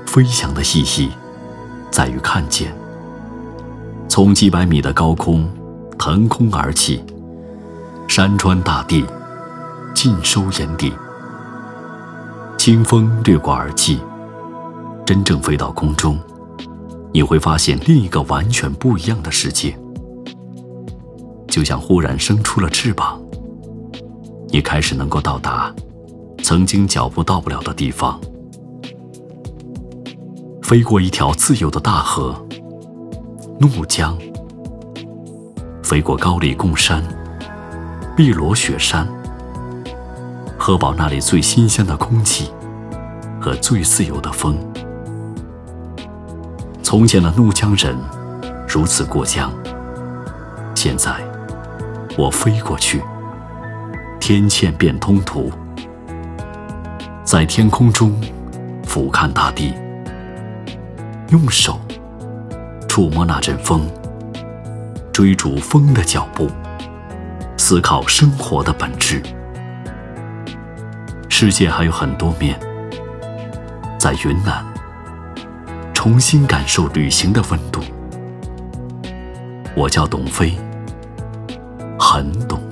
飞翔的意义在于看见，从几百米的高空腾空而起，山川大地尽收眼底。清风掠过耳际，真正飞到空中，你会发现另一个完全不一样的世界。就像忽然生出了翅膀，你开始能够到达曾经脚步到不了的地方，飞过一条自由的大河怒江，飞过高丽贡山、碧罗雪山，喝饱那里最新鲜的空气和最自由的风。从前的怒江人如此过江，现在我飞过去，天堑变通途，在天空中俯瞰大地，用手触摸那阵风，追逐风的脚步，思考生活的本质。世界还有很多面，在云南重新感受旅行的温度。我叫董飞，很懂。